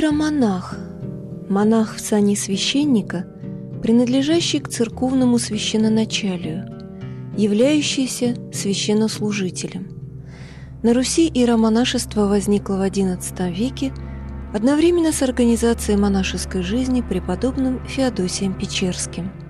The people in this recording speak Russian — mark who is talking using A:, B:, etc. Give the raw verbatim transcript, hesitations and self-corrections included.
A: Иеромонах – монах в сане священника, принадлежащий к церковному священноначалию, являющийся священнослужителем. На Руси иеромонашество возникло в одиннадцатом веке одновременно с организацией монашеской жизни преподобным Феодосием Печерским.